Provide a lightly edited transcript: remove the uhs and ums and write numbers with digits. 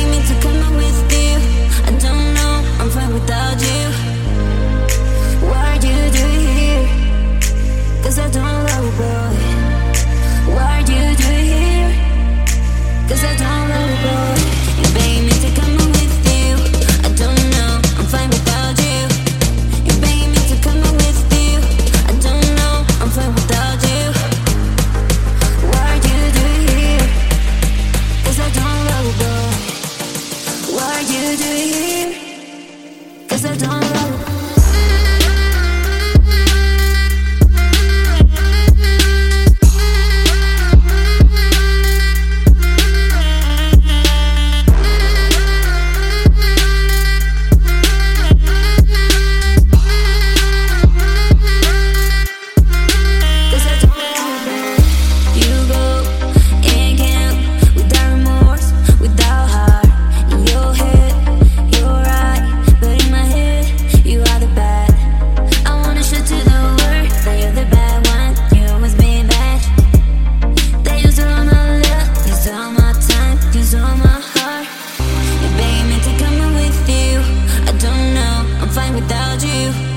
me to come out with you. I don't know, I'm fine without you. Why'd you do it here? 'Cause I don't love you, boy. Why'd you do it here? 'Cause I don't love you, boy. You beg me to come out with you. I don't know, I'm fine without you. You beg me to come out with you. I don't know, I'm fine without you. Why'd you do it here? 'Cause I don't love you, boy. Why'd you do it here? 'Cause I don't love you. Without you